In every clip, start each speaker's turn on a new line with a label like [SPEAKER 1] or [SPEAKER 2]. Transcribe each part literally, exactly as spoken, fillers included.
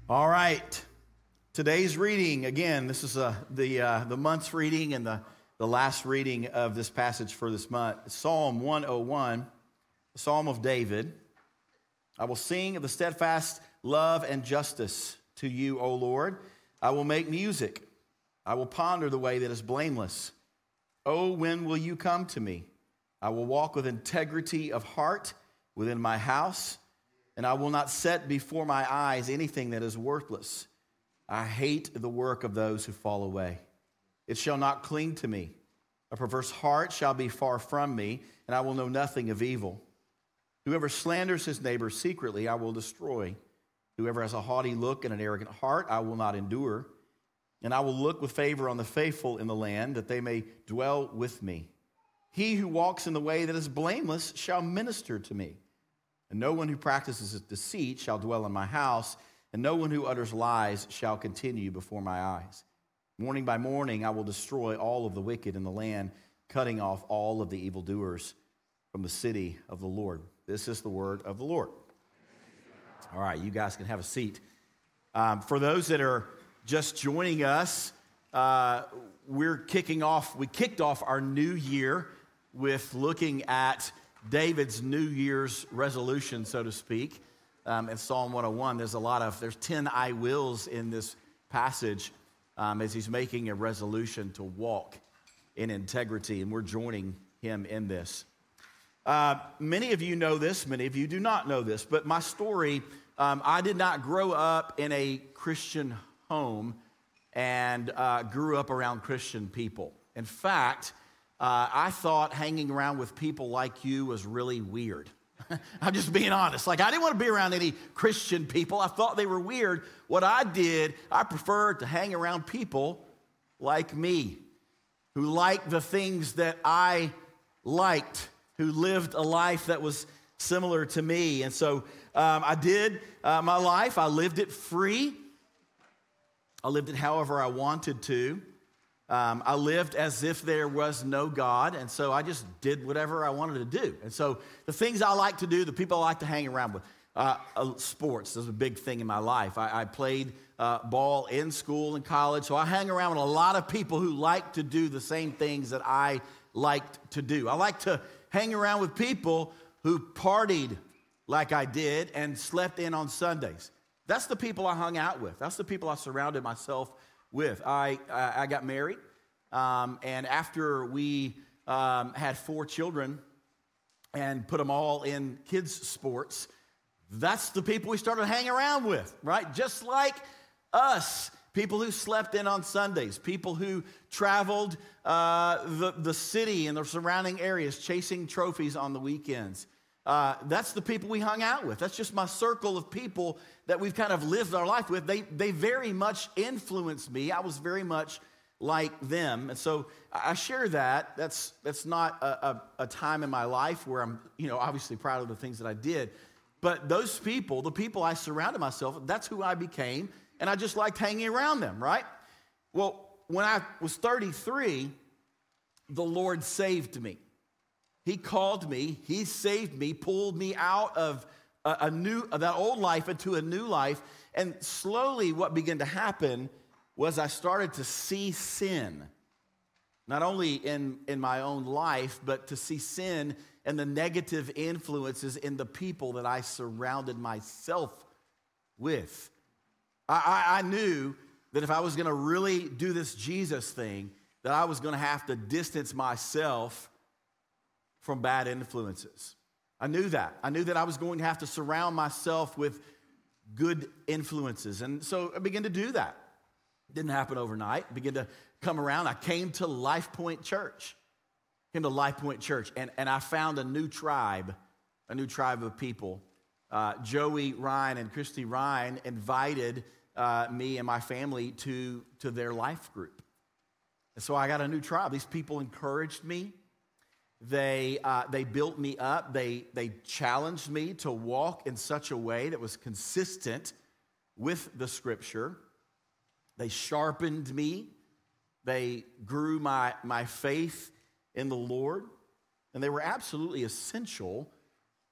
[SPEAKER 1] All right. Today's reading, again, this is uh, the uh, the month's reading and the, the last reading of this passage for this month. Psalm one oh one, the Psalm of David. I will sing of the steadfast love and justice to you, O Lord. I will make music. I will ponder the way that is blameless. Oh, when will you come to me? I will walk with integrity of heart within my house, and I will not set before my eyes anything that is worthless. I hate the work of those who fall away. It shall not cling to me. A perverse heart shall be far from me, and I will know nothing of evil. Whoever slanders his neighbor secretly, I will destroy. Whoever has a haughty look and an arrogant heart, I will not endure. And I will look with favor on the faithful in the land, that they may dwell with me. He who walks in the way that is blameless shall minister to me. And no one who practices deceit shall dwell in my house, and no one who utters lies shall continue before my eyes. Morning by morning I will destroy all of the wicked in the land, cutting off all of the evildoers from the city of the Lord. This is the word of the Lord. All right, you guys can have a seat. Um, for those that are just joining us, uh, we're kicking off, we kicked off our new year with looking at David's New Year's resolution, so to speak. Um, in Psalm one oh one, there's a lot of, there's ten I wills in this passage um, as he's making a resolution to walk in integrity, and we're joining him in this. Uh, many of you know this, many of you do not know this, but my story, um, I did not grow up in a Christian home and uh, grew up around Christian people. In fact, Uh, I thought hanging around with people like you was really weird. I'm just being honest. Like, I didn't want to be around any Christian people. I thought they were weird. What I did, I preferred to hang around people like me, who liked the things that I liked, who lived a life that was similar to me. And so um, I did uh, my life. I lived it free. I lived it however I wanted to. Um, I lived as if there was no God, and so I just did whatever I wanted to do. And so the things I like to do, the people I like to hang around with, uh, uh, sports is a big thing in my life. I, I played uh, ball in school and college, so I hang around with a lot of people who like to do the same things that I liked to do. I like to hang around with people who partied like I did and slept in on Sundays. That's the people I hung out with. That's the people I surrounded myself with. I I got married, um, and after we um, had four children and put them all in kids' sports, that's the people we started hanging around with, right? Just like us, people who slept in on Sundays, people who traveled uh, the, the city and the surrounding areas chasing trophies on the weekends. Uh, that's the people we hung out with. That's just my circle of people that we've kind of lived our life with. They they very much influenced me. I was very much like them. And so I share that. That's that's not a, a, a time in my life where I'm, you know, obviously proud of the things that I did. But those people, the people I surrounded myself with, that's who I became. And I just liked hanging around them, right? Well, when I was thirty-three, the Lord saved me. He called me, he saved me, pulled me out of a, a new, of that old life into a new life. And slowly what began to happen was I started to see sin, not only in, in my own life, but to see sin and the negative influences in the people that I surrounded myself with. I, I, I knew that if I was going to really do this Jesus thing, that I was going to have to distance myself from bad influences. I knew that. I knew that I was going to have to surround myself with good influences. And so I began to do that. It didn't happen overnight. I began to come around. I came to Life Point Church. Came to Life Point Church, and, and I found a new tribe, a new tribe of people. Uh, Joey Ryan and Christy Ryan invited uh, me and my family to, to their life group. And so I got a new tribe. These people encouraged me. They uh, they built me up. They they challenged me to walk in such a way that was consistent with the Scripture. They sharpened me. They grew my my faith in the Lord, and they were absolutely essential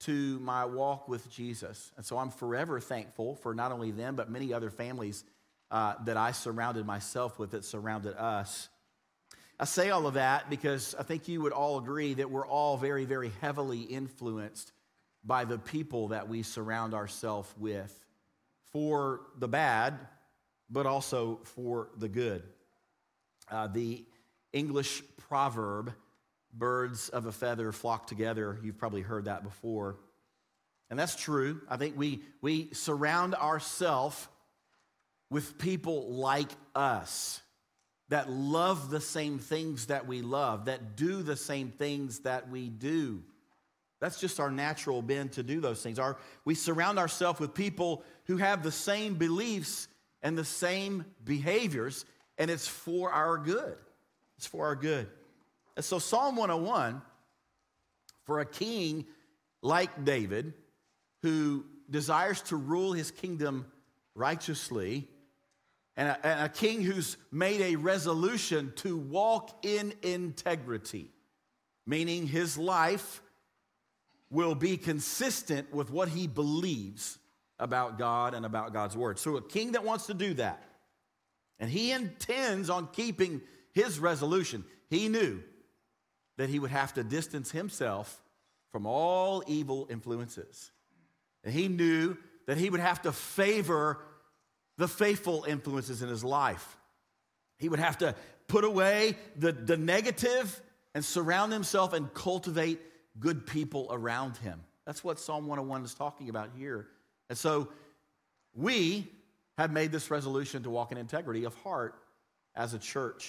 [SPEAKER 1] to my walk with Jesus. And so I'm forever thankful for not only them, but many other families uh, that I surrounded myself with, that surrounded us. I say all of that because I think you would all agree that we're all very, very heavily influenced by the people that we surround ourselves with, for the bad, but also for the good. Uh, the English proverb, birds of a feather flock together, you've probably heard that before. And that's true. I think we, we surround ourselves with people like us, that love the same things that we love, that do the same things that we do. That's just our natural bend to do those things. Our, we surround ourselves with people who have the same beliefs and the same behaviors, and it's for our good. It's for our good. And so Psalm one oh one, for a king like David, who desires to rule his kingdom righteously, and a, and a king who's made a resolution to walk in integrity, meaning his life will be consistent with what he believes about God and about God's word. So a king that wants to do that, and he intends on keeping his resolution, he knew that he would have to distance himself from all evil influences. And he knew that he would have to favor the faithful influences in his life. He would have to put away the, the negative and surround himself and cultivate good people around him. That's what Psalm one oh one is talking about here. And so we have made this resolution to walk in integrity of heart as a church.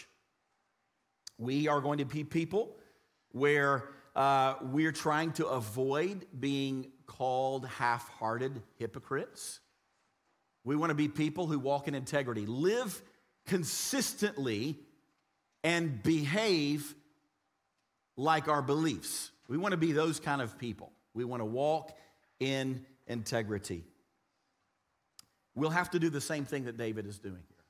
[SPEAKER 1] We are going to be people where uh, we're trying to avoid being called half-hearted hypocrites. We want to be people who walk in integrity, live consistently, and behave like our beliefs. We want to be those kind of people. We want to walk in integrity. We'll have to do the same thing that David is doing here.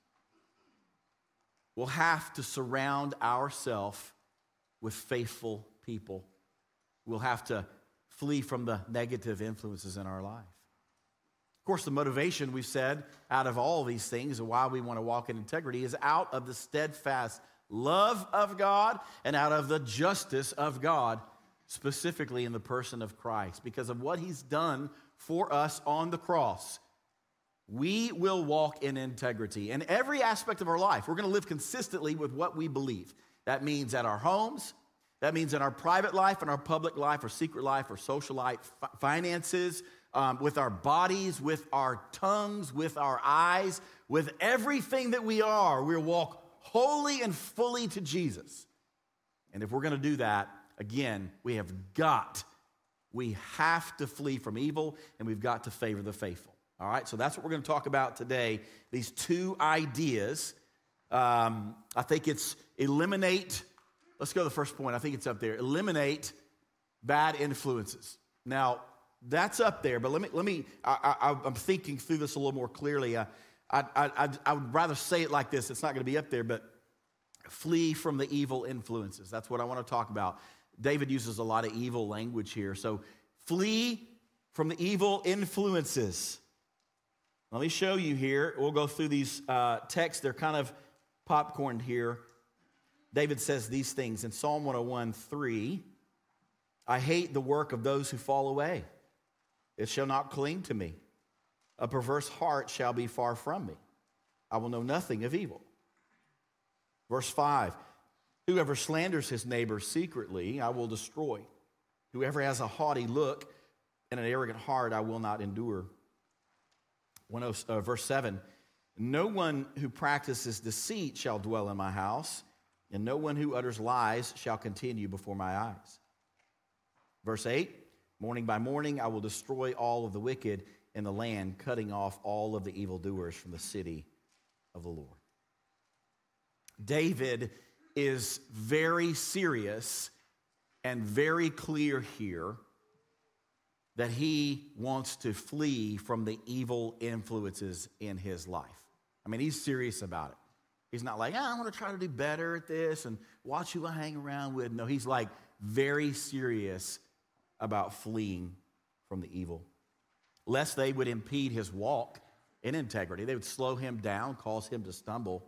[SPEAKER 1] We'll have to surround ourselves with faithful people. We'll have to flee from the negative influences in our life. Of course, the motivation, we've said, out of all these things and why we want to walk in integrity is out of the steadfast love of God and out of the justice of God, specifically in the person of Christ. Because of what he's done for us on the cross, we will walk in integrity. In every aspect of our life, we're going to live consistently with what we believe. That means at our homes, that means in our private life, in our public life, our secret life, our social life, fi- finances, um, with our bodies, with our tongues, with our eyes, with everything that we are. We'll walk wholly and fully to Jesus. And if we're going to do that, again, we have got, we have to flee from evil, and we've got to favor the faithful. All right, so that's what we're going to talk about today. These two ideas. Um, I think it's eliminate, let's go to the first point. I think it's up there. Eliminate bad influences. Now, that's up there, but let me, let me I, I, I'm thinking through this a little more clearly. I, I, I, I would rather say it like this. It's not going to be up there, but flee from the evil influences. That's what I want to talk about. David uses a lot of evil language here. So flee from the evil influences. Let me show you here. We'll go through these uh, texts. They're kind of popcorned here. David says these things in Psalm one oh one, three. I hate the work of those who fall away. It shall not cling to me. A perverse heart shall be far from me. I will know nothing of evil. Verse five. Whoever slanders his neighbor secretly, I will destroy. Whoever has a haughty look and an arrogant heart, I will not endure. Verse seven, no one who practices deceit shall dwell in my house, and no one who utters lies shall continue before my eyes. Verse eight, morning by morning I will destroy all of the wicked in the land, cutting off all of the evildoers from the city of the Lord. David is very serious and very clear here that he wants to flee from the evil influences in his life. I mean, he's serious about it. He's not like, oh, I want to try to do better at this and watch who I hang around with. No, he's like very serious about fleeing from the evil, lest they would impede his walk in integrity. They would slow him down, cause him to stumble.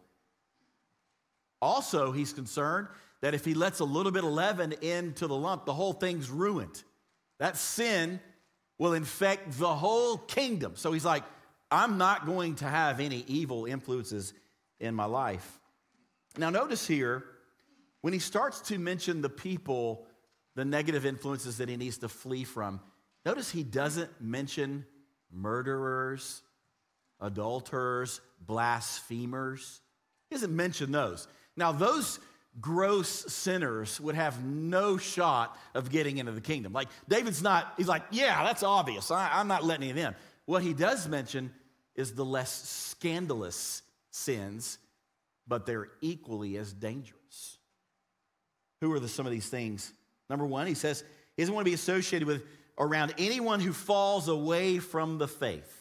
[SPEAKER 1] Also, he's concerned that if he lets a little bit of leaven into the lump, the whole thing's ruined. That sin will infect the whole kingdom. So he's like, I'm not going to have any evil influences in my life. Now notice here, when he starts to mention the people, the negative influences that he needs to flee from, notice he doesn't mention murderers, adulterers, blasphemers. He doesn't mention those. Now, those gross sinners would have no shot of getting into the kingdom. Like, David's not, he's like, yeah, that's obvious. I, I'm not letting any of them. What he does mention is the less scandalous sins, but they're equally as dangerous. Who are the, some of these things? Number one, he says he doesn't want to be associated with around anyone who falls away from the faith.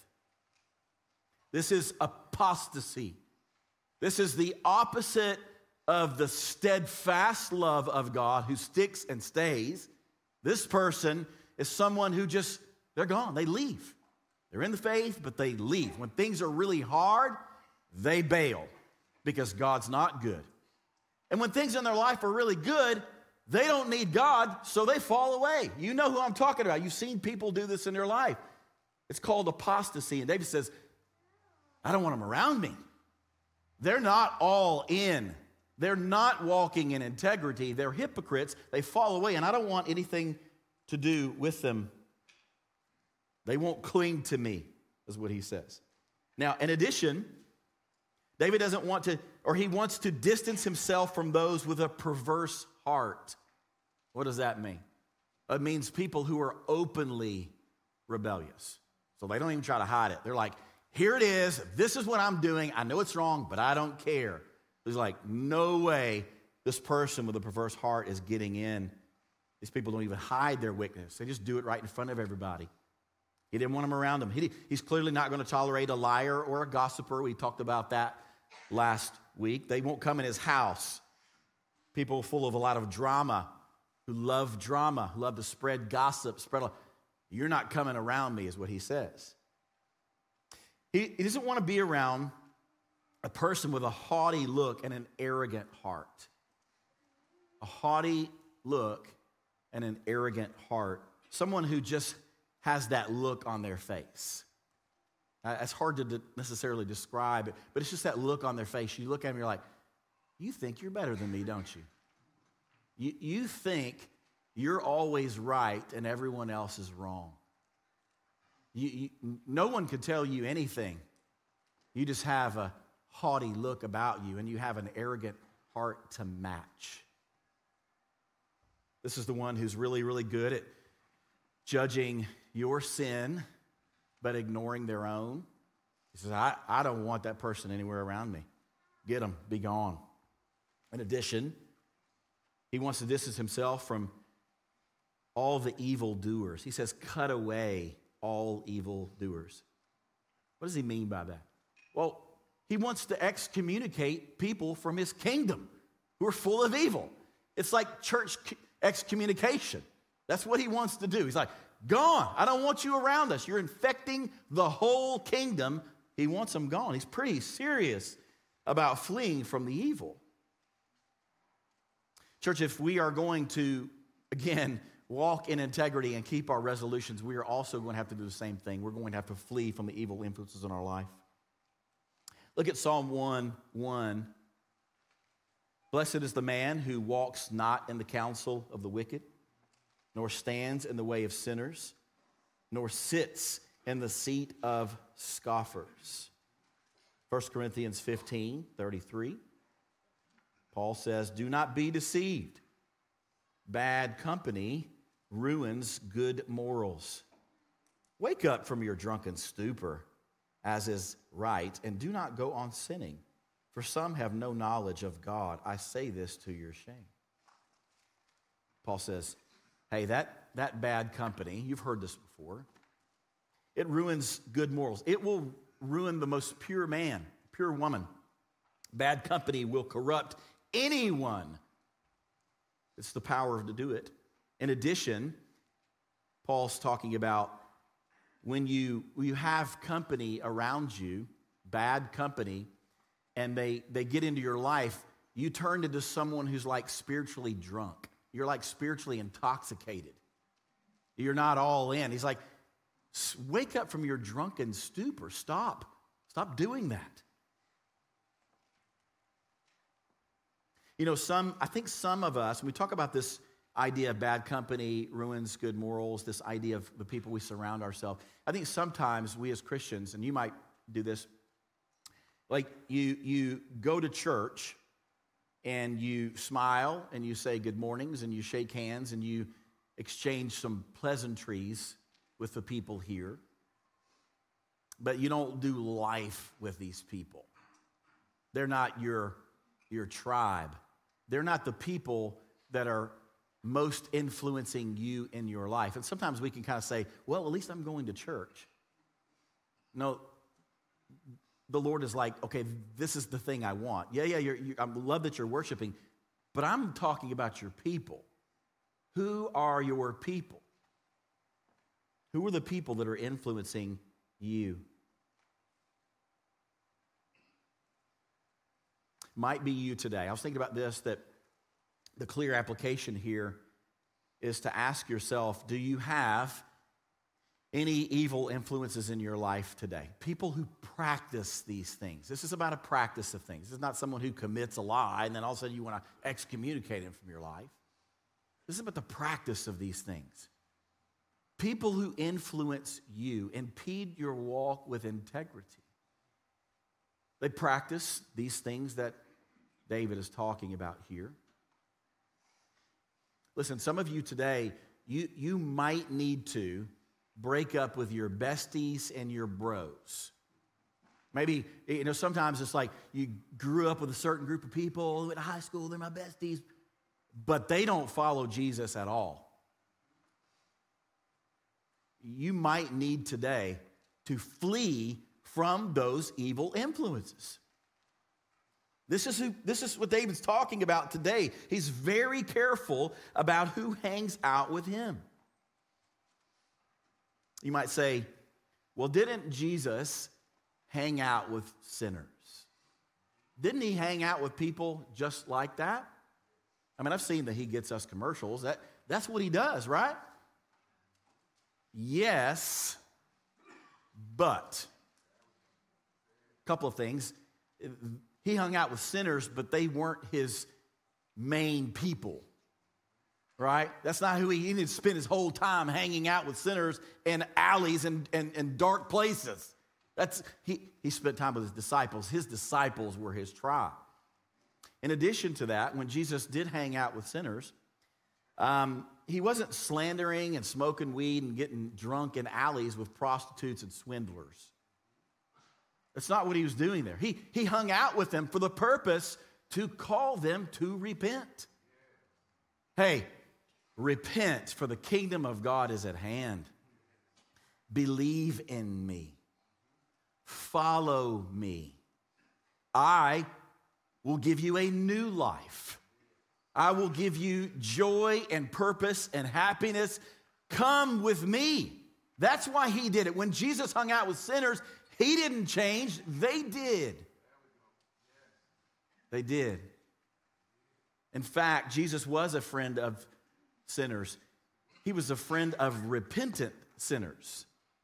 [SPEAKER 1] This is apostasy. This is the opposite of the steadfast love of God who sticks and stays. This person is someone who just, they're gone. They leave. They're in the faith, but they leave. When things are really hard, they bail because God's not good. And when things in their life are really good, they don't need God, so they fall away. You know who I'm talking about. You've seen people do this in their life. It's called apostasy. And David says, I don't want them around me. They're not all in. They're not walking in integrity. They're hypocrites. They fall away, and I don't want anything to do with them. They won't cling to me, is what he says. Now, in addition, David doesn't want to, or he wants to distance himself from those with a perverse heart. What does that mean? It means people who are openly rebellious. So they don't even try to hide it. They're like, here it is. This is what I'm doing. I know it's wrong, but I don't care. There's like, no way this person with a perverse heart is getting in. These people don't even hide their wickedness. They just do it right in front of everybody. He didn't want them around him. He, he's clearly not going to tolerate a liar or a gossiper. We talked about that last week. They won't come in his house. People full of a lot of drama, who love drama, love to spread gossip, spread. You're not coming around me, is what he says. He, he doesn't want to be around a person with a haughty look and an arrogant heart. A haughty look and an arrogant heart. Someone who just has that look on their face. Uh, it's hard to de- necessarily describe it, but it's just that look on their face. You look at them, you're like, you think you're better than me, don't you? You, you think you're always right and everyone else is wrong. You, you, no one could tell you anything. You just have a haughty look about you, and you have an arrogant heart to match. This is the one who's really, really good at judging your sin, but ignoring their own. He says, I, I don't want that person anywhere around me. Get them, be gone. In addition, he wants to distance himself from all the evildoers. He says, cut away all evildoers. What does he mean by that? Well, he wants to excommunicate people from his kingdom who are full of evil. It's like church excommunication. That's what he wants to do. He's like, gone. I don't want you around us. You're infecting the whole kingdom. He wants them gone. He's pretty serious about fleeing from the evil. Church, if we are going to, again, walk in integrity and keep our resolutions, we are also going to have to do the same thing. We're going to have to flee from the evil influences in our life. Look at Psalm one one. Blessed is the man who walks not in the counsel of the wicked, nor stands in the way of sinners, nor sits in the seat of scoffers. First Corinthians fifteen thirty-three. Paul says, do not be deceived. Bad company ruins good morals. Wake up from your drunken stupor, as is right, and do not go on sinning, for some have no knowledge of God. I say this to your shame. Paul says, hey, that, that bad company, you've heard this before, it ruins good morals. It will ruin the most pure man, pure woman. Bad company will corrupt anyone. It's the power to do it. In addition, Paul's talking about when you, when you have company around you, bad company, and they, they get into your life, you turn into someone who's like spiritually drunk. You're like spiritually intoxicated. You're not all in. He's like, wake up from your drunken stupor. Stop. Stop doing that. You know, some, I think some of us, when we talk about this idea of bad company ruins good morals, this idea of the people we surround ourselves, I think sometimes we as Christians, and you might do this, like you, you go to church and you smile and you say good mornings and you shake hands and you exchange some pleasantries with the people here, but you don't do life with these people. They're not your, your tribe. They're not the people that are most influencing you in your life. And sometimes we can kind of say, well, at least I'm going to church. No, the Lord is like, okay, this is the thing I want. Yeah, yeah, you're, you, I love that you're worshiping, but I'm talking about your people. Who are your people? Who are the people that are influencing you? Might be you today. I was thinking about this, that the clear application here is to ask yourself, do you have any evil influences in your life today? People who practice these things. This is about a practice of things. This is not someone who commits a lie and then all of a sudden you want to excommunicate him from your life. This is about the practice of these things. People who influence you, impede your walk with integrity. They practice these things that David is talking about here. Listen, some of you today, you, you might need to break up with your besties and your bros. Maybe, you know, sometimes it's like you grew up with a certain group of people, went to high school, they're my besties, but they don't follow Jesus at all. You might need today to flee from those evil influences. This is, who, this is what David's talking about today. He's very careful about who hangs out with him. You might say, well, didn't Jesus hang out with sinners? Didn't he hang out with people just like that? I mean, I've seen that he gets us commercials. That, that's what he does, right? Yes, but a couple of things. He hung out with sinners, but they weren't his main people, right? That's not who he, he didn't spend his whole time hanging out with sinners in alleys and, and, and dark places. That's he, he spent time with his disciples. His disciples were his tribe. In addition to that, when Jesus did hang out with sinners, um, he wasn't slandering and smoking weed and getting drunk in alleys with prostitutes and swindlers. That's not what he was doing there. He, he hung out with them for the purpose to call them to repent. Hey, repent, for the kingdom of God is at hand. Believe in me. Follow me. I will give you a new life. I will give you joy and purpose and happiness. Come with me. That's why he did it. When Jesus hung out with sinners, he didn't change. They did. They did. In fact, Jesus was a friend of sinners. He was a friend of repentant sinners.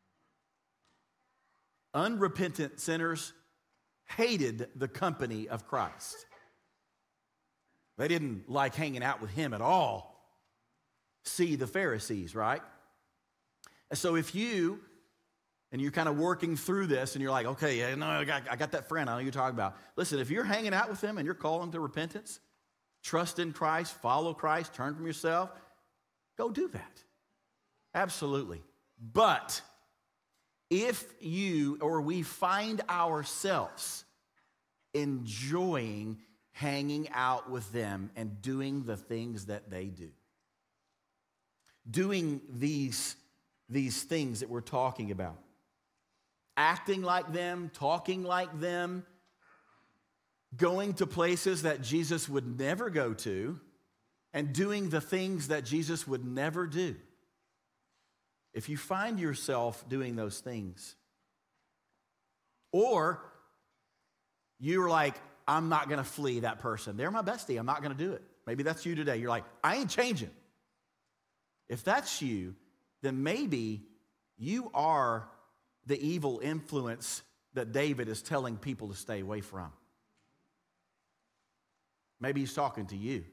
[SPEAKER 1] Unrepentant sinners hated the company of Christ. They didn't like hanging out with him at all. See the Pharisees, right? And so if you, and you're kind of working through this, and you're like, okay, yeah, no, I got, I got that friend I know you're talking about. Listen, if you're hanging out with them and you're calling to repentance, trust in Christ, follow Christ, turn from yourself, go do that. Absolutely. But if you or we find ourselves enjoying hanging out with them and doing the things that they do, doing these, these things that we're talking about, acting like them, talking like them, going to places that Jesus would never go to, and doing the things that Jesus would never do, if you find yourself doing those things, or you're like, I'm not going to flee that person. They're my bestie. I'm not going to do it. Maybe that's you today. You're like, I ain't changing. If that's you, then maybe you are the evil influence that David is telling people to stay away from. Maybe he's talking to you.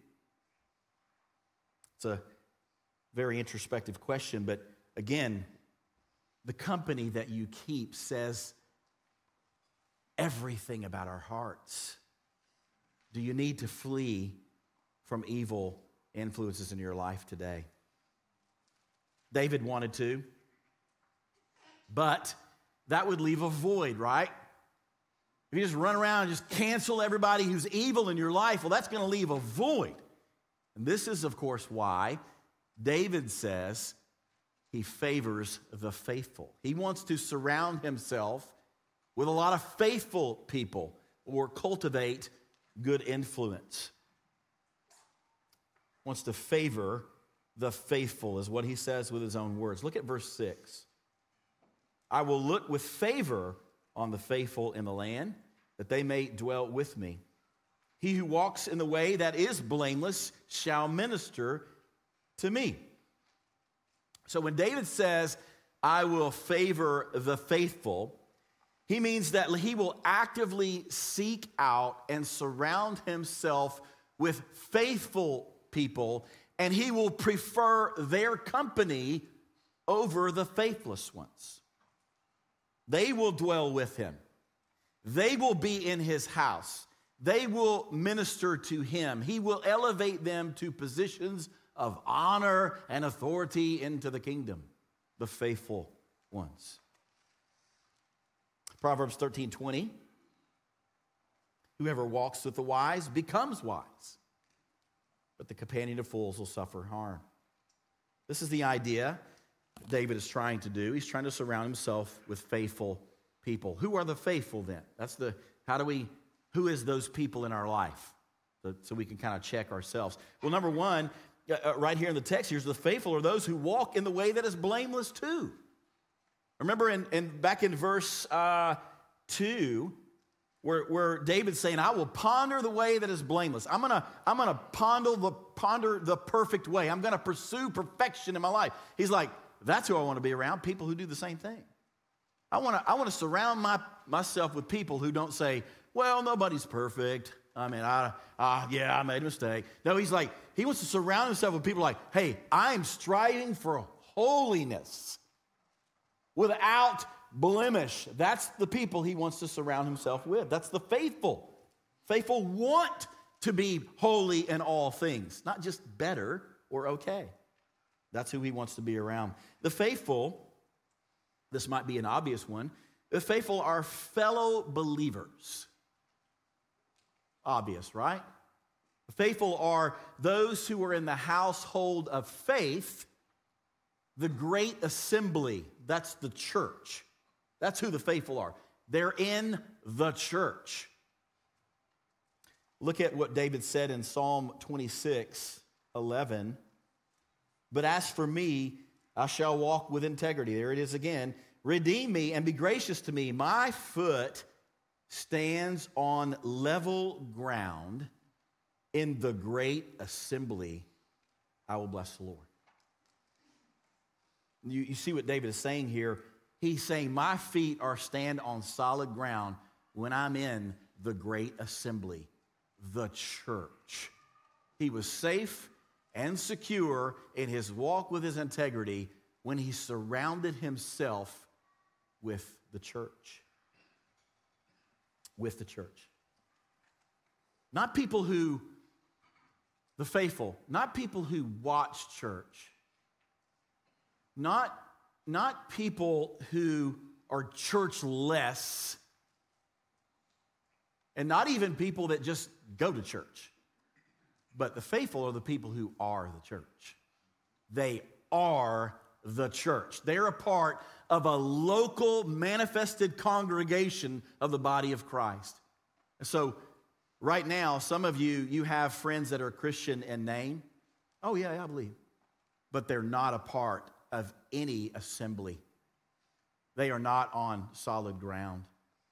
[SPEAKER 1] It's a very introspective question, but again, the company that you keep says everything about our hearts. Do you need to flee from evil influences in your life today? David wanted to, but that would leave a void, right? If you just run around and just cancel everybody who's evil in your life, well, that's going to leave a void. And this is, of course, why David says he favors the faithful. He wants to surround himself with a lot of faithful people or cultivate good influence. Wants to favor the faithful is what he says with his own words. Look at verse six. I will look with favor on the faithful in the land, that they may dwell with me. He who walks in the way that is blameless shall minister to me. So when David says, I will favor the faithful, he means that he will actively seek out and surround himself with faithful people, and he will prefer their company over the faithless ones. They will dwell with him. They will be in his house. They will minister to him. He will elevate them to positions of honor and authority into the kingdom, the faithful ones. Proverbs thirteen twenty, whoever walks with the wise becomes wise, but the companion of fools will suffer harm. This is the idea David is trying to do. He's trying to surround himself with faithful people. Who are the faithful then? That's the, how do we, who is those people in our life? So, so we can kind of check ourselves. Well, number one, uh, right here in the text, here's the faithful are those who walk in the way that is blameless too. Remember in, in back in verse uh, two, where, where David's saying, I will ponder the way that is blameless. I'm gonna, I'm gonna ponder the ponder the perfect way. I'm gonna pursue perfection in my life. He's like, that's who I want to be around, people who do the same thing. I want to I want to surround my, myself with people who don't say, well, nobody's perfect. I mean, I, I, yeah, I made a mistake. No, he's like, he wants to surround himself with people like, hey, I'm striving for holiness without blemish. That's the people he wants to surround himself with. That's the faithful. Faithful want to be holy in all things, not just better or okay. That's who he wants to be around. The faithful, this might be an obvious one, the faithful are fellow believers. Obvious, right? The faithful are those who are in the household of faith, the great assembly. That's the church. That's who the faithful are. They're in the church. Look at what David said in Psalm twenty-six eleven. But as for me, I shall walk with integrity. There it is again. Redeem me and be gracious to me. My foot stands on level ground. In the great assembly, I will bless the Lord. You, you see what David is saying here. He's saying, my feet are stand on solid ground when I'm in the great assembly, the church. He was safe and secure in his walk with his integrity when he surrounded himself with the church. With the church. Not people who, the faithful, not people who watch church. Not, not people who are churchless. And not even people that just go to church. But the faithful are the people who are the church. They are the church. They're a part of a local manifested congregation of the body of Christ. And so right now, some of you, you have friends that are Christian in name. Oh yeah, yeah, I believe. But they're not a part of any assembly. They are not on solid ground.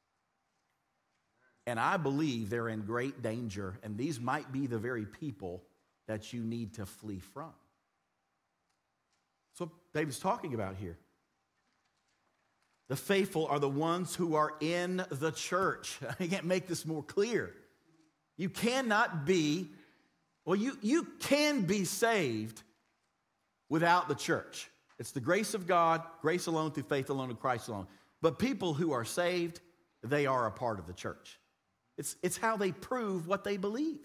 [SPEAKER 1] And I believe they're in great danger, and these might be the very people that you need to flee from. That's what David's talking about here. The faithful are the ones who are in the church. I can't make this more clear. You cannot be, well, you, you can be saved without the church. It's the grace of God, grace alone through faith alone in Christ alone. But people who are saved, they are a part of the church. It's, it's how they prove what they believe.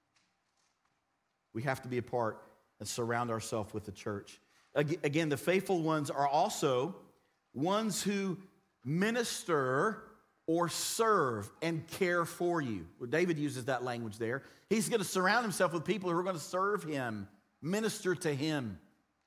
[SPEAKER 1] We have to be a part and surround ourselves with the church. Again, the faithful ones are also ones who minister or serve and care for you. Well, David uses that language there. He's going to surround himself with people who are going to serve him, minister to him.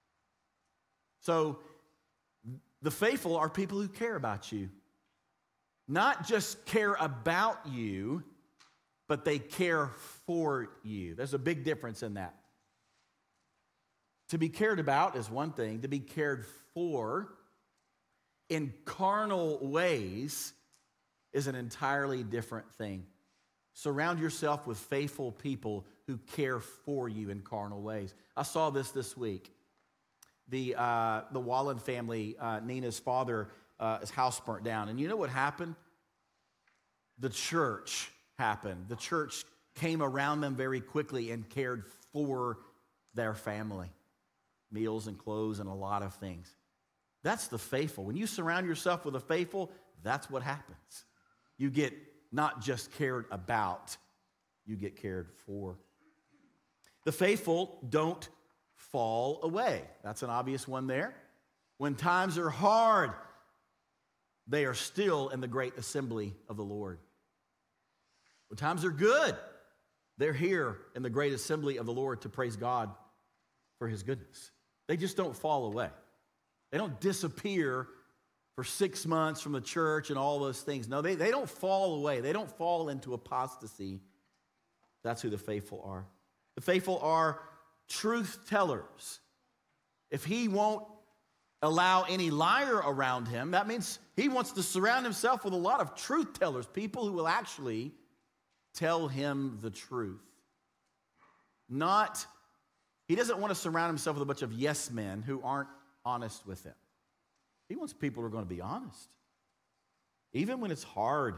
[SPEAKER 1] So the faithful are people who care about you. Not just care about you, but they care for you. There's a big difference in that. To be cared about is one thing. To be cared for in carnal ways is an entirely different thing. Surround yourself with faithful people who care for you in carnal ways. I saw this this week. The, uh, the Wallen family, uh, Nina's father, uh, his house burnt down. And you know what happened? The church happened. The church came around them very quickly and cared for their family. Meals and clothes and a lot of things. That's the faithful. When you surround yourself with the faithful, that's what happens. You get not just cared about, you get cared for. The faithful don't fall away. That's an obvious one there. When times are hard, they are still in the great assembly of the Lord. When times are good, they're here in the great assembly of the Lord to praise God for his goodness. They just don't fall away. They don't disappear for six months from the church and all those things. No, they, they don't fall away. They don't fall into apostasy. That's who the faithful are. The faithful are truth tellers. If he won't allow any liar around him, that means he wants to surround himself with a lot of truth tellers, people who will actually tell him the truth. Not, he doesn't want to surround himself with a bunch of yes men who aren't honest with him. He wants people who are going to be honest, even when it's hard.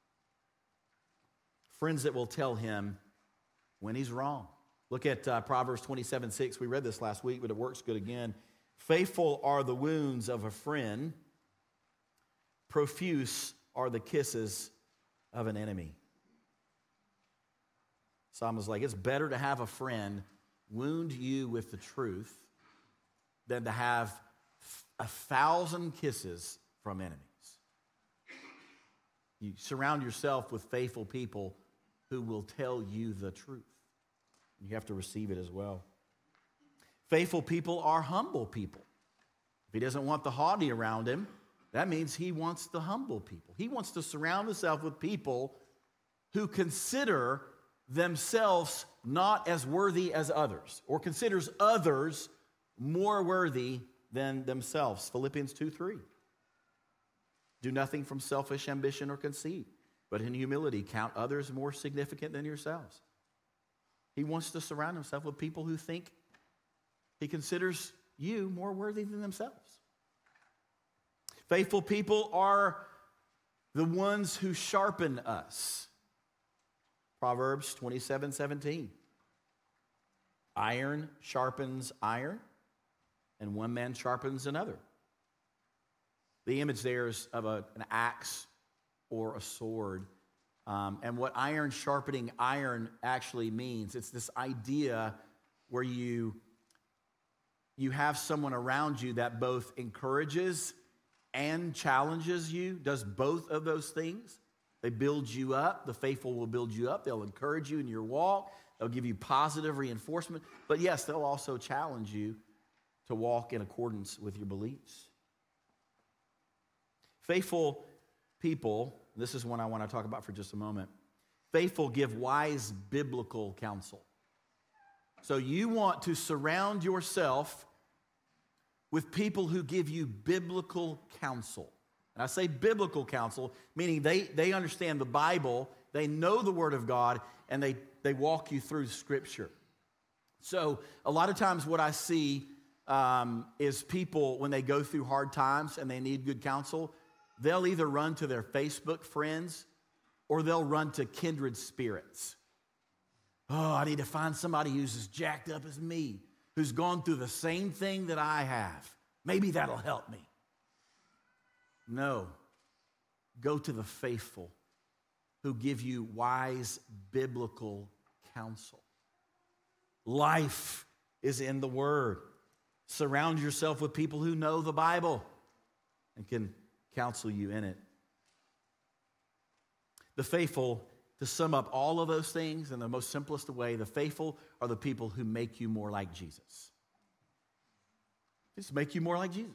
[SPEAKER 1] Friends that will tell him when he's wrong. Look at uh, Proverbs twenty-seven six. We read this last week, but it works good again. Faithful are the wounds of a friend. Profuse are the kisses of an enemy. Psalmist is like, it's better to have a friend wound you with the truth than to have a thousand kisses from enemies. You surround yourself with faithful people who will tell you the truth. You have to receive it as well. Faithful people are humble people. If he doesn't want the haughty around him, that means he wants the humble people. He wants to surround himself with people who consider themselves not as worthy as others, or considers others more worthy than themselves. Philippians two three. Do nothing from selfish ambition or conceit, but in humility count others more significant than yourselves. He wants to surround himself with people who think he considers you more worthy than themselves. Faithful people are the ones who sharpen us. Proverbs twenty-seven seventeen. Iron sharpens iron, and one man sharpens another. The image there is of a, an axe or a sword. Um, and what iron sharpening iron actually means, it's this idea where you, you have someone around you that both encourages and challenges you, does both of those things. They build you up. The faithful will build you up. They'll encourage you in your walk. They'll give you positive reinforcement. But yes, they'll also challenge you to walk in accordance with your beliefs. Faithful people, this is one I want to talk about for just a moment. Faithful give wise biblical counsel. So you want to surround yourself with people who give you biblical counsel. And I say biblical counsel, meaning they, they understand the Bible, they know the Word of God, and they, they walk you through Scripture. So a lot of times what I see um, is people, when they go through hard times and they need good counsel, they'll either run to their Facebook friends or they'll run to kindred spirits. Oh, I need to find somebody who's as jacked up as me, who's gone through the same thing that I have. Maybe that'll help me. No. Go to the faithful who give you wise biblical counsel. Life is in the Word. Surround yourself with people who know the Bible and can counsel you in it. The faithful, to sum up all of those things in the most simplest way, the faithful are the people who make you more like Jesus. Just make you more like Jesus.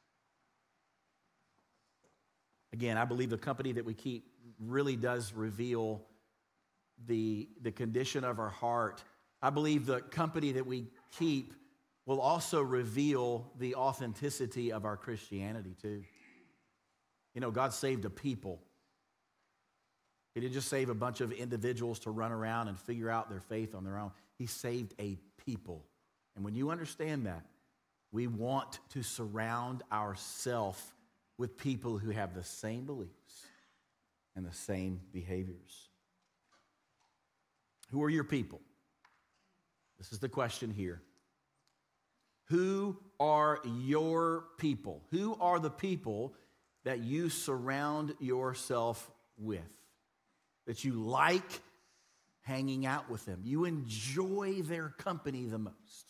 [SPEAKER 1] Again, I believe the company that we keep really does reveal the, the condition of our heart. I believe the company that we keep will also reveal the authenticity of our Christianity too. You know, God saved a people. He didn't just save a bunch of individuals to run around and figure out their faith on their own. He saved a people. And when you understand that, we want to surround ourselves with people who have the same beliefs and the same behaviors. Who are your people? This is the question here. Who are your people? Who are the people that you surround yourself with? That you like hanging out with them. You enjoy their company the most.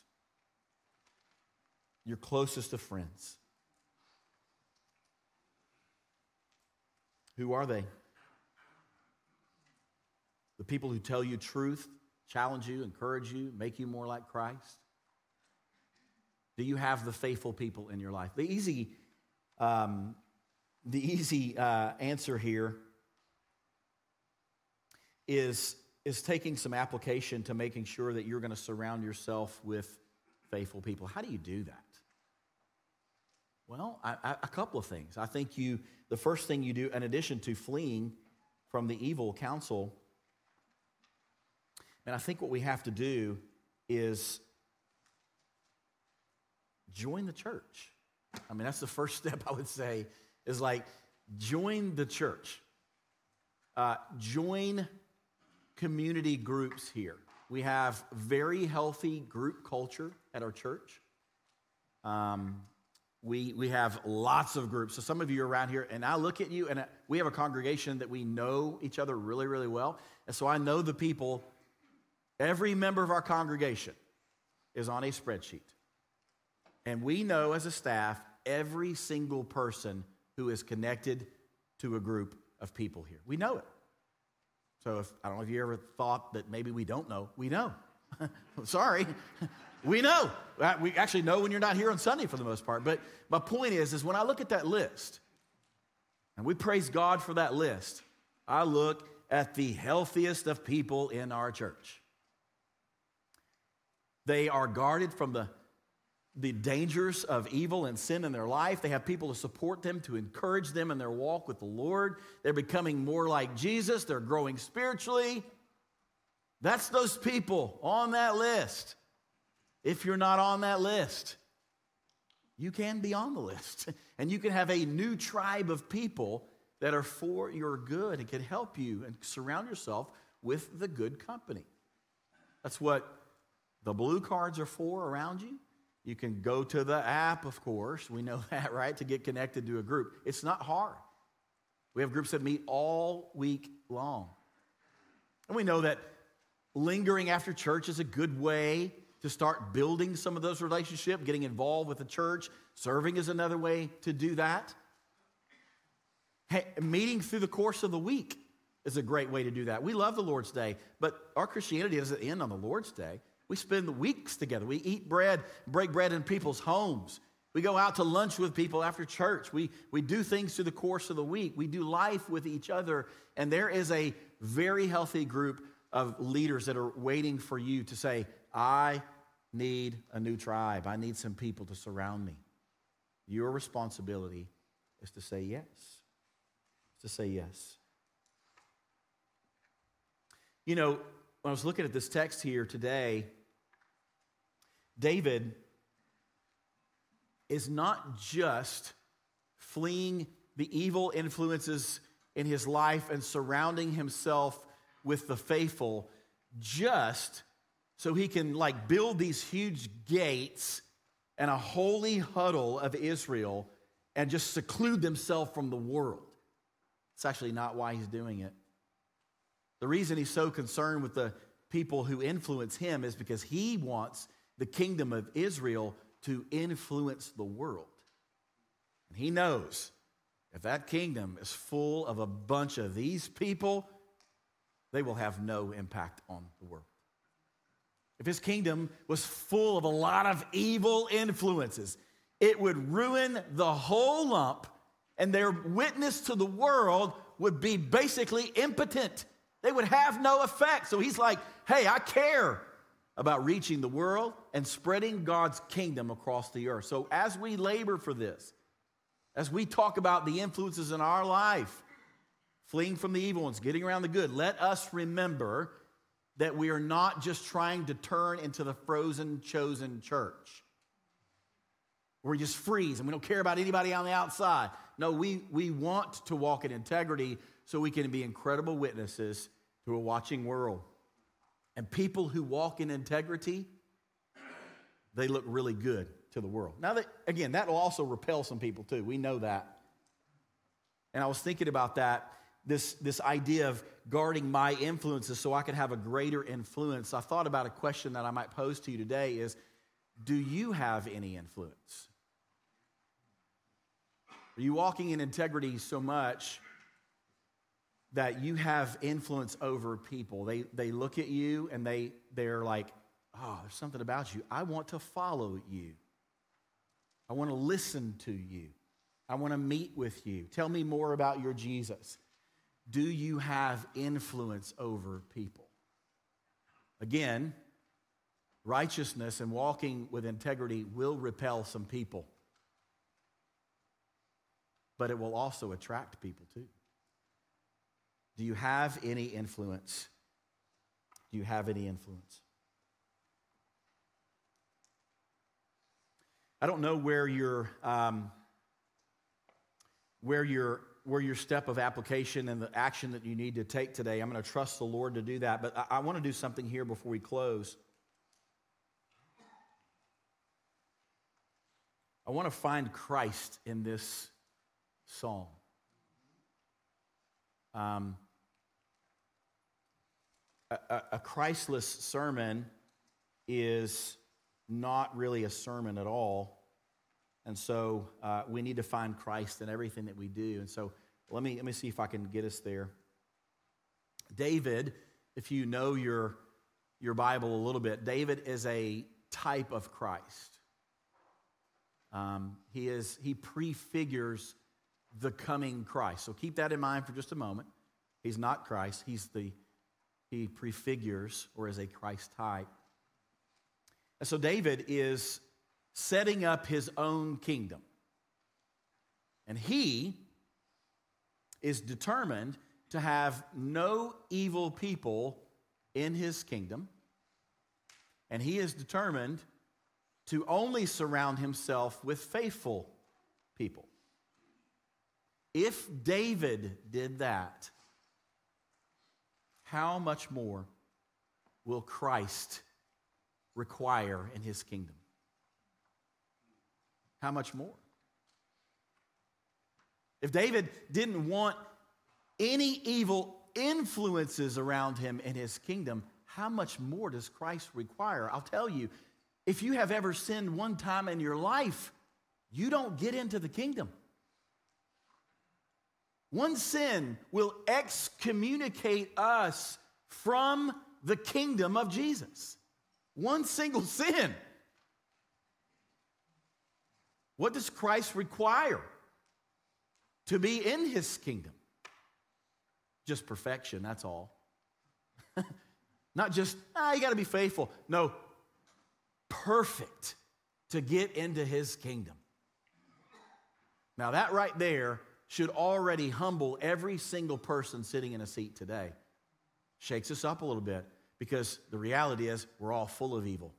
[SPEAKER 1] Your closest of friends. Who are they? The people who tell you truth, challenge you, encourage you, make you more like Christ? Do you have the faithful people in your life? The easy, um, the easy uh, answer here is, is taking some application to making sure that you're going to surround yourself with faithful people. How do you do that? Well, I, I, a couple of things. I think you, the first thing you do, in addition to fleeing from the evil counsel, and I think what we have to do is join the church. I mean, that's the first step I would say, is like, join the church. Uh, join community groups here. We have very healthy group culture at our church. Um, we, we have lots of groups. So some of you are around here, and I look at you, and we have a congregation that we know each other really, really well. And so I know the people. Every member of our congregation is on a spreadsheet. And we know as a staff every single person who is connected to a group of people here. We know it. So if I don't know if you ever thought that maybe we don't know, we know. Sorry. We know. We actually know when you're not here on Sunday for the most part. But my point is, is when I look at that list, and we praise God for that list, I look at the healthiest of people in our church. They are guarded from the, the dangers of evil and sin in their life. They have people to support them, to encourage them in their walk with the Lord. They're becoming more like Jesus. They're growing spiritually. That's those people on that list. If you're not on that list, you can be on the list. And you can have a new tribe of people that are for your good and can help you and surround yourself with the good company. That's what the blue cards are for around you. You can go to the app, of course. We know that, right? To get connected to a group. It's not hard. We have groups that meet all week long. And we know that lingering after church is a good way to start building some of those relationships, getting involved with the church. Serving is another way to do that. Hey, meeting through the course of the week is a great way to do that. We love the Lord's Day, but our Christianity doesn't end on the Lord's Day. We spend the weeks together. We eat bread, break bread in people's homes. We go out to lunch with people after church. We, we do things through the course of the week. We do life with each other. And there is a very healthy group of leaders that are waiting for you to say, I need a new tribe. I need some people to surround me. Your responsibility is to say yes. To say yes. You know, when I was looking at this text here today, David is not just fleeing the evil influences in his life and surrounding himself with the faithful just so he can like build these huge gates and a holy huddle of Israel and just seclude themselves from the world. It's actually not why he's doing it. The reason he's so concerned with the people who influence him is because he wants the kingdom of Israel to influence the world. And he knows if that kingdom is full of a bunch of these people, they will have no impact on the world. If his kingdom was full of a lot of evil influences, it would ruin the whole lump, and their witness to the world would be basically impotent. They would have no effect. So he's like, hey, I care about reaching the world and spreading God's kingdom across the earth. So as we labor for this, as we talk about the influences in our life, fleeing from the evil ones, getting around the good, let us remember that we are not just trying to turn into the frozen, chosen church. Where we just freeze and we don't care about anybody on the outside. No, we, we want to walk in integrity so we can be incredible witnesses to a watching world. And people who walk in integrity, they look really good to the world. Now, that, again, that will also repel some people too. We know that. And I was thinking about that, this, this idea of guarding my influences so I can have a greater influence. I thought about a question that I might pose to you today is, do you have any influence? Are you walking in integrity so much that you have influence over people? They, they look at you and they, they're like, oh, there's something about you. I want to follow you. I want to listen to you. I want to meet with you. Tell me more about your Jesus. Do you have influence over people? Again, righteousness and walking with integrity will repel some people, but it will also attract people too. Do you have any influence? Do you have any influence? I don't know where your um, where your where your step of application and the action that you need to take today. I'm going to trust the Lord to do that, but I, I want to do something here before we close. I want to find Christ in this psalm. Um, a, a, a Christless sermon is not really a sermon at all. And so uh, we need to find Christ in everything that we do. And so let me, let me see if I can get us there. David, if you know your, your Bible a little bit, David is a type of Christ. Um, he is he prefigures the coming Christ. So keep that in mind for just a moment. He's not Christ. He's the he prefigures or is a Christ type. And so David is setting up his own kingdom. And he is determined to have no evil people in his kingdom. And he is determined to only surround himself with faithful people. If David did that, how much more will Christ require in his kingdom? How much more? If David didn't want any evil influences around him in his kingdom, how much more does Christ require? I'll tell you, if you have ever sinned one time in your life, you don't get into the kingdom. One sin will excommunicate us from the kingdom of Jesus. One single sin. What does Christ require to be in his kingdom? Just perfection, that's all. Not just, ah, you got to be faithful. No, perfect to get into his kingdom. Now that right there should already humble every single person sitting in a seat today. Shakes us up a little bit because the reality is we're all full of evil.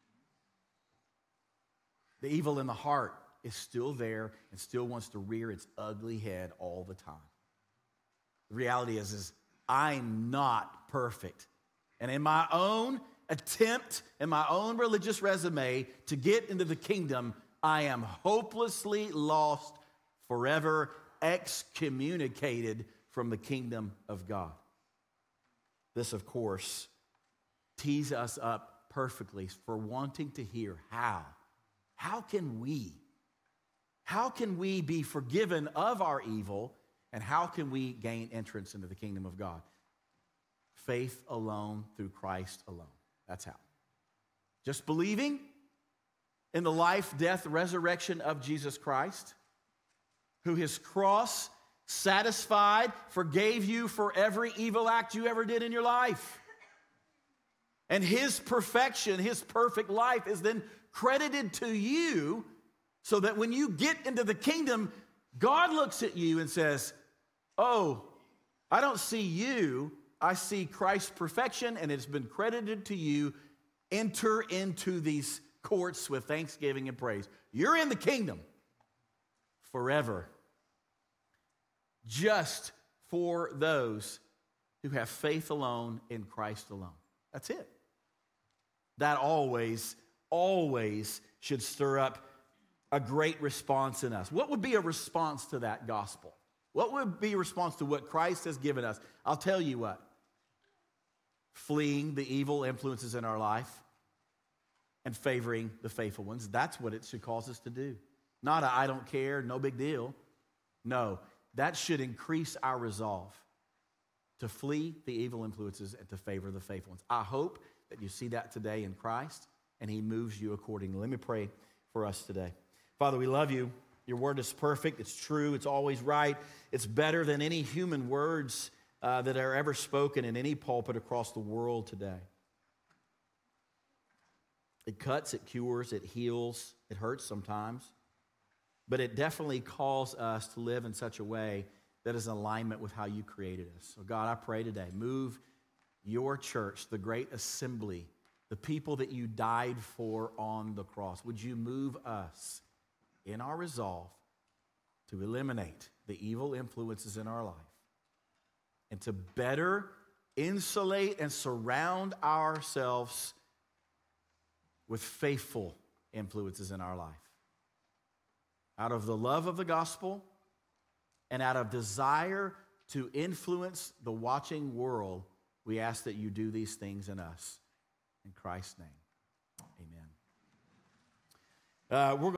[SPEAKER 1] The evil in the heart is still there and still wants to rear its ugly head all the time. The reality is, is I'm not perfect. And in my own attempt, in my own religious resume to get into the kingdom, I am hopelessly lost, forever excommunicated from the kingdom of God. This, of course, tees us up perfectly for wanting to hear how. How can we? How can we be forgiven of our evil, and how can we gain entrance into the kingdom of God? Faith alone through Christ alone. That's how. Just believing in the life, death, resurrection of Jesus Christ, who his cross satisfied, forgave you for every evil act you ever did in your life. And his perfection, his perfect life is then credited to you so that when you get into the kingdom, God looks at you and says, oh, I don't see you. I see Christ's perfection, and it's been credited to you. Enter into these courts with thanksgiving and praise. You're in the kingdom forever. Just for those who have faith alone in Christ alone. That's it. That always, always should stir up a great response in us. What would be a response to that gospel? What would be a response to what Christ has given us? I'll tell you what. Fleeing the evil influences in our life and favoring the faithful ones. That's what it should cause us to do. Not a I don't care, no big deal. No, that should increase our resolve to flee the evil influences and to favor the faithful ones. I hope that you see that today in Christ and he moves you accordingly. Let me pray for us today. Father, we love you. Your word is perfect. It's true. It's always right. It's better than any human words uh, that are ever spoken in any pulpit across the world today. It cuts, it cures, it heals. It hurts sometimes. But it definitely calls us to live in such a way that is in alignment with how you created us. So God, I pray today, move your church, the great assembly, the people that you died for on the cross. Would you move us in our resolve to eliminate the evil influences in our life and to better insulate and surround ourselves with faithful influences in our life. Out of the love of the gospel and out of desire to influence the watching world, we ask that you do these things in us. In Christ's name, amen. Uh, we're